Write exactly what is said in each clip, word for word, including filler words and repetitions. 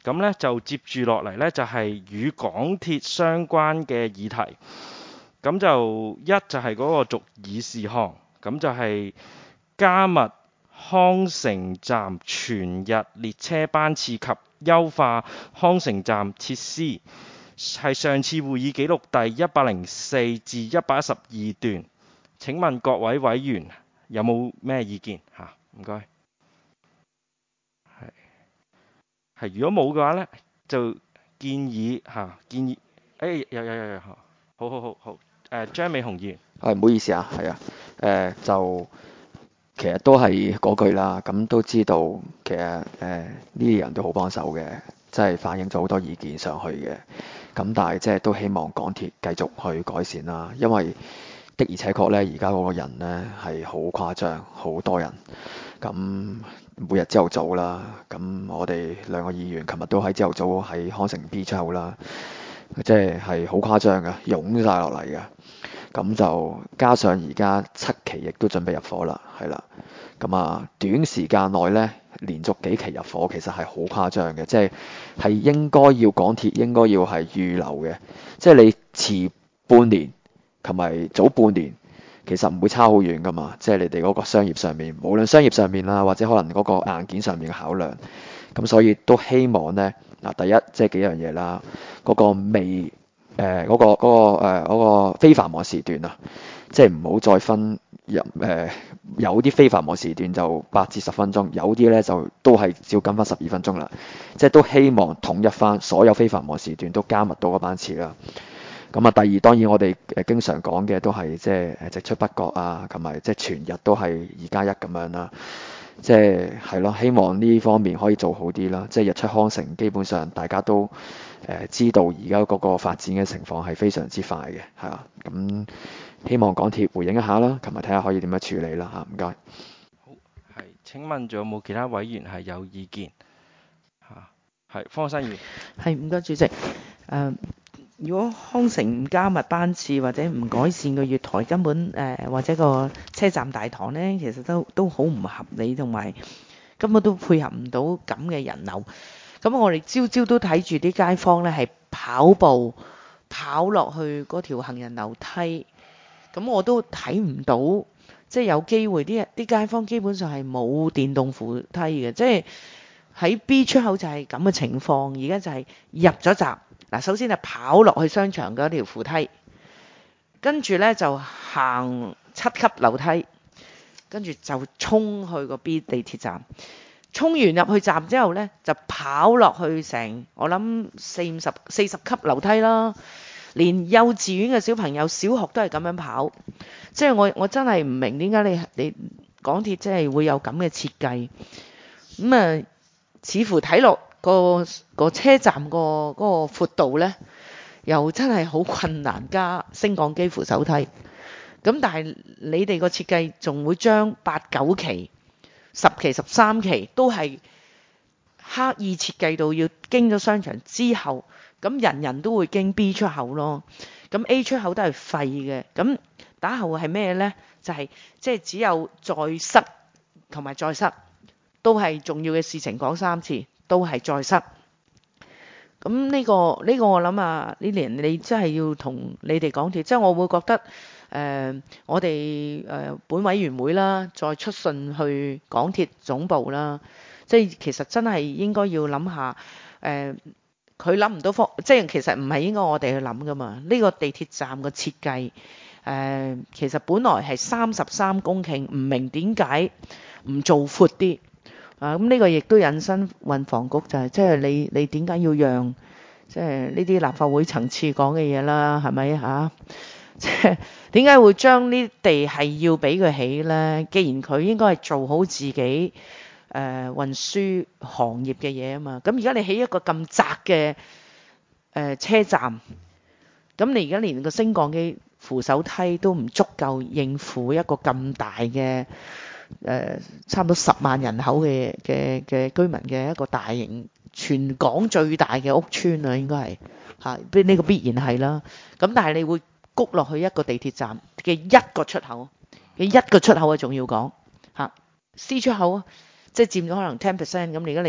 咁呢就接住落嚟呢，就係與港鐵相關嘅議題。咁就一就係嗰個續議事項，咁就係加密康城站全日列車班次及優化康城站設施，係上次會議記錄第一百零四至一百一十二段。請問各位委員有冇咩意見嚇？唔該。係係，如果冇嘅話呢，就建議嚇建議，誒有有有有，好好好好，誒張美雄議員。 係唔好意思啊，係啊，誒、就其實都係嗰句啦，咁都知道其實誒呢啲人都好幫手嘅，即係反映咗好多意見上去嘅，咁但係即係都希望港鐵繼續去改善啦，因為的而且確咧，而家嗰個人咧係好誇張，好多人，咁每日朝頭早啦，咁我哋兩個議員琴日都喺朝頭早喺康城 B 出口啦，即係係好誇張嘅，湧晒落嚟嘅。咁就加上而家七期亦都準備入伙啦，係啦。咁啊，短時間內咧，連續幾期入伙其實係好誇張嘅，即係係應該要港鐵應該要係預留嘅，即係你遲半年同埋早半年，其實唔會差好遠噶嘛。即係你哋嗰個商業上面，無論商業上面啦，或者可能嗰個硬件上面嘅考量，咁所以都希望咧嗱，第一即係幾樣嘢啦，嗰、個未。誒嗰個嗰個誒嗰個非繁忙時段啊，即係唔好再分入誒，有啲非繁忙時段就八至十分鐘，有啲咧就都係照跟翻十二分鐘啦。即係都希望統一翻所有非繁忙時段都加密到個班次啦。咁啊，第二當然我哋誒經常講嘅都係即係誒直出北角啊，同埋即係全日都係二加一咁樣啦。即係係咯，希望呢方面可以做好啲啦。即係日出康城，基本上大家都誒、呃、知道而家嗰個發展嘅情況係非常之快嘅，係啊。咁希望港鐵回應一下啦，同埋睇下可以點樣處理啦嚇。唔該。 好，係請問仲有冇其他委員係有意見嚇？係方生議員。 係唔該主席。誒、呃，如果康城唔加密班次或者唔改善個月台，根本誒、呃、或者個車站大堂呢，其實都都好唔合理，同埋根本都配合唔到咁嘅人流。咁我哋朝朝都睇住啲街坊呢係跑步跑落去嗰條行人樓梯，咁我都睇唔到，即係有機會啲啲街坊基本上係冇電動扶梯嘅，即係。喺 B 出口就係咁嘅情況，而家就係入咗閘嗱，首先係跑落去商場嗰條扶梯，跟住呢就行七級樓梯，跟住就衝去個 B 地鐵站，衝完入去站之後呢，就跑落去成我諗四五十四十級樓梯啦，連幼稚園嘅小朋友小學都係咁樣跑，即係我我真係唔明點解你你港鐵真係會有咁嘅設計咁啊！似乎睇落個個車站個嗰個闊度呢，又真係好困難加升降機扶手梯。咁但係你哋個設計仲會將八九期、十期、十三期都係刻意設計到要經咗商場之後，咁人人都會經 B 出口咯。咁 A 出口都係廢嘅。咁打後係咩呢？就係即係只有再塞同埋再塞。都係重要嘅事情，講三次都係再塞。咁呢個呢個我諗啊，呢年你真係要同你哋港鐵，即係我會覺得誒、呃，我哋誒本委員會啦，再出信去港鐵總部啦，即係其實真係應該要諗下誒，佢諗唔到方，即係其實唔係應該我哋去諗噶嘛。呢個地鐵站嘅設計誒，其實本來係三十三公頃，唔明點解唔做闊啲。啊，咁呢個亦都引申運房局就係、是，即係你你點解要讓即係呢啲立法會層次講嘅嘢啦，係咪嚇？即係點解會將呢地係要俾佢起呢？既然佢應該係做好自己誒、呃、運輸行業嘅嘢啊嘛，咁而家你起一個咁窄嘅誒、呃、車站，咁你而家連個升降機扶手梯都唔足夠應付一個咁大嘅。誒、呃、差唔多十萬人口嘅嘅嘅居民嘅一個大型全港最大嘅屋邨啊，應該係嚇，呢、呢個必然係啦。咁但係你會谷落去一個地鐵站嘅一個出口，嘅一個出口啊，仲要講嚇 C 出口啊，即係佔咗可能 ten percent 咁。而家你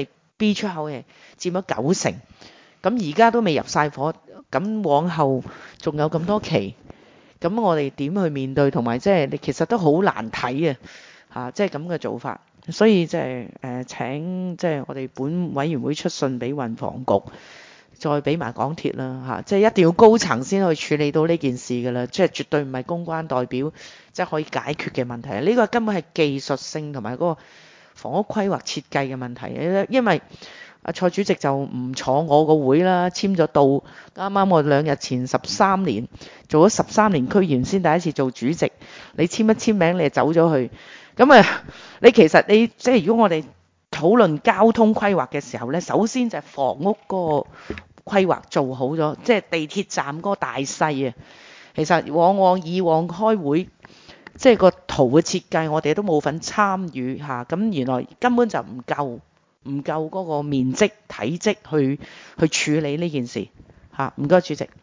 B 出口係佔咗九成，咁而家都未入晒伙，咁往後仲有咁多期，咁我哋點去面對，同埋即係你其實都好難睇啊嚇，即係咁嘅做法，所以即係誒請即係我哋本委員會出信俾運房局。再俾埋港鐵啦嚇，即係一定要高層先可以處理到呢件事㗎啦，即係絕對唔係公關代表即係可以解決嘅問題。呢個根本係技術性同埋嗰個房屋規劃設計嘅問題。因為阿蔡主席就唔坐我個會啦，簽咗到啱啱我兩日前十三年做咗十三年區議員先第一次做主席，你簽一簽名你就走咗去，咁啊你其實你即係如果我哋討論交通規劃嘅時候咧，首先就係房屋嗰個規劃做好咗，即係地鐵站嗰個大細啊。其實往往以往開會，即係個圖嘅設計，我哋都冇份參與嚇。咁原來根本就唔夠，唔夠嗰個面積體積去去處理呢件事嚇。唔該，主席。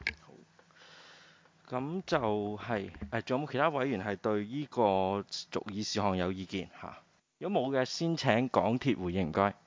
咁就係誒，仲有冇其他委員係對呢個續議事項有意見嚇？如果冇嘅，先請港鐵回應，唔該。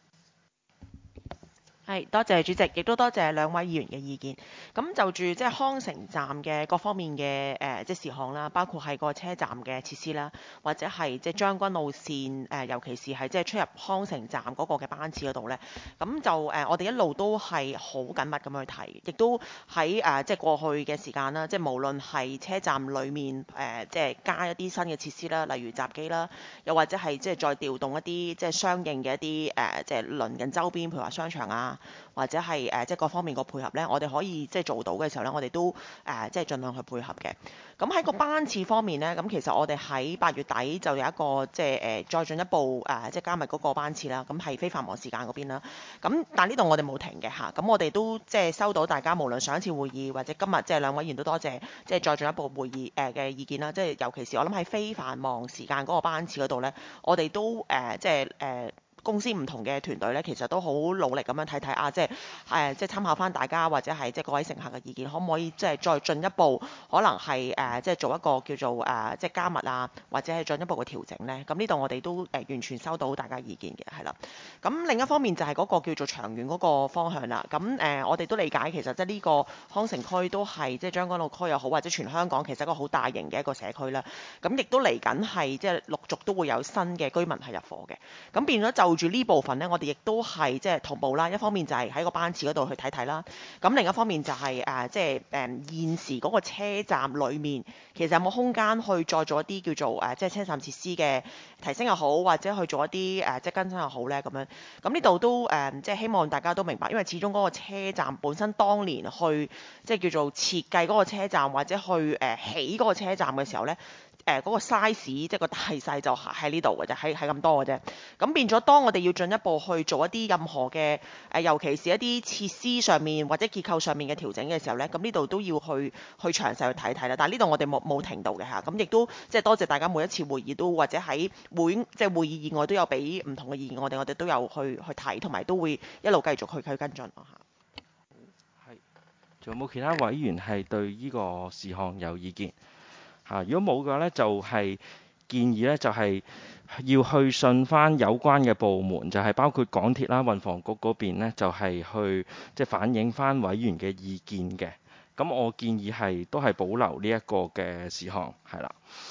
係，多謝主席，亦都多謝兩位議員嘅意見。咁就住即係康城站嘅各方面嘅誒、呃、即係事項啦，包括係個車站嘅設施啦，或者係即係將軍澳線誒、呃，尤其是係即係出入康城站嗰個嘅班次嗰度咧。咁就誒、呃，我哋一路都係好緊密咁去睇，亦都喺誒、呃、即係過去嘅時間啦，即係無論係車站裡面誒、呃，即係加一啲新嘅設施啦，例如閘機啦，又或者係即係再調動一啲即係相應嘅一啲誒、呃，即係鄰近周邊，譬如話商場啊。或者係誒、呃、即係各方面個配合咧，我哋可以即係做到嘅時候咧，我哋都誒、呃、即係盡量去配合嘅。咁喺個班次方面咧，咁其實我哋喺八月底就有一個即係誒、呃、再進一步誒、呃、即係加密嗰個班次啦。咁係非繁忙時間嗰邊啦。咁但係呢度我哋冇停嘅嚇。咁我哋都即係收到大家無論上一次會議或者今日即係兩位議員都多謝即係再進一步會議誒嘅、呃、意見啦。即係尤其是我諗喺非繁忙時間嗰個班次嗰度咧，我哋都誒、呃、即係誒。呃公司唔同嘅團隊咧，其實都好努力咁樣睇睇啊，即係誒、呃，即係參考翻大家或者係即係各位乘客嘅意見，可唔可以即係再進一步，可能係誒、呃、即係做一個叫做誒、呃、即係加密啊，或者係進一步嘅調整咧？咁呢度我哋都誒、呃、完全收到大家意見嘅，係啦。咁另一方面就係嗰個叫做長遠嗰個方向啦。咁誒、呃，我哋都理解其實即係呢個康城區都係即係將軍澳區又好，或者全香港其實一個好大型嘅一個社區啦。咁亦都嚟緊係即係陸續都會有新嘅居民係入伙嘅。咁變咗就住呢部分呢，我哋亦都係即係同步啦。一方面就係喺個班次嗰度去睇睇啦。咁另一方面就係、是、誒，即係誒現時嗰個車站裡面，其實有冇空間去再做一啲叫做誒、呃，即係車站設施嘅提升又好，或者去做一啲誒、呃，即係更新又好咧咁樣。咁呢度都誒、呃，即係希望大家都明白，因為始終嗰個車站本身當年去即係叫做設計嗰個車站，或者去誒、呃、起嗰個車站嘅時候咧。誒嗰、呃那個 size 即係個大細就喺呢度嘅啫，係係咁多嘅啫。咁變咗，當我哋要進一步去做一啲任何嘅誒、呃，尤其是一啲設施上面或者結構上面嘅調整嘅時候咧，咁呢度都要去去詳細去睇睇啦。但係呢度我哋冇冇停到嘅嚇，咁亦都即係多謝大家每一次會議都或者喺會即係會議以外都有俾唔同嘅意見，我哋我哋都有去去睇，同埋都會一路繼續去去跟進咯嚇。 係，仲有冇其他委員係對呢個事項有意見？嚇，如果冇嘅話咧，就係建議咧，就係要去信翻有關嘅部門，就係包括港鐵啦、運房局嗰邊咧，就係去即係反映翻委員嘅意見嘅。咁我建議係都係保留呢一個嘅事項，係啦。